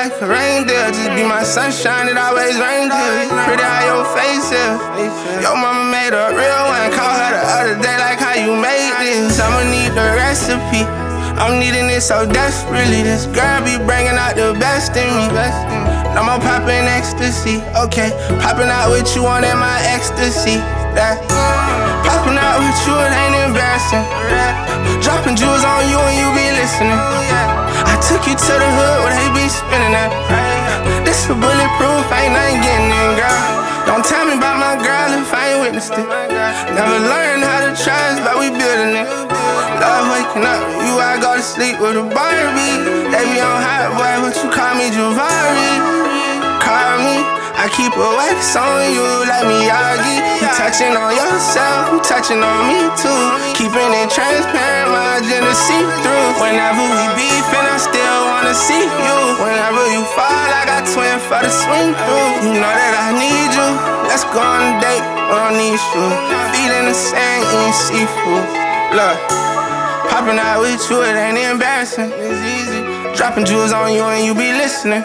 like a reindeer. Just be my sunshine, it always rains here. Pretty how your face is. Your mama made a real one. Call her the other day like how you made this. I'ma need the recipe. I'm needing it so desperately. This girl be bringing out the best in me. No more popping ecstasy, okay. Popping out with you on in my ecstasy. That popping out with you, it ain't embarrassing. Dropping jewels on you and you be listening. I took you to the hood where they be spinning at. This a bulletproof, ain't nothing getting in, girl. Don't tell me about my girl if I ain't witnessed it. Never learned how to trust, but we building it. Love waking up, you I go to sleep with a Barbie. They be on hot boy, but you call me Javari. Call me, I keep a wax on you like Miyagi. You touching on yourself, you touching on me too. Keeping it transparent, my agenda see through. Whenever we beefin', I still wanna see you. Whenever you fall, I got twin for the swing through. You know that I need you, let's go on a date, we don't need you. Feet in the sand, eating seafood. Look, popping out with you, it ain't embarrassing, it's easy. Dropping jewels on you and you be listening.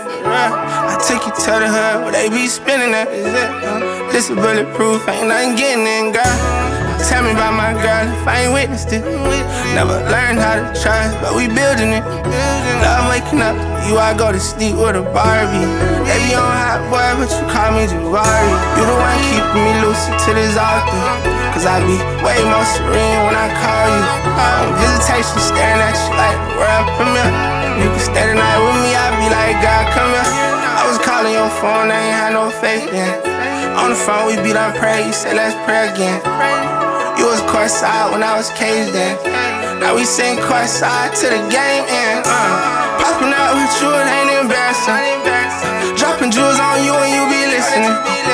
I took you to the hood where they be spinning it. This a bulletproof, ain't nothing getting in, girl. Tell me about my girl if I ain't witnessed it. Never learned how to trust, but we building it. Love waking up, you I go to sleep with a Barbie. They be on hot boy, but you call me Javari. You the one keeping me lucid to this altar. Cause I be way more serene when I call you. On visitation, staring at you like the world premiere. You can stay the night with me, I be like, God, come here. I was calling your phone, I ain't had no faith in. On the phone, we beat on prayer, you said let's pray again. You was courtside when I was caged in. Now we sing courtside to the game end. Popping out with you, it ain't embarrassing. Dropping jewels on you and you be listening.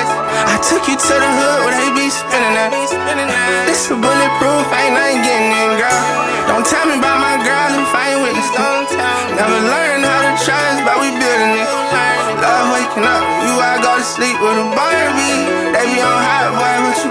I took you to the hood where they be spinning at. This a bulletproof, ain't nothing getting in, girl. Don't tell me about my girl if I ain't witnessed it. Never learned how to trust, but we building it. Love waking up, you I go to sleep with a Barbie. They be on hot boy, but you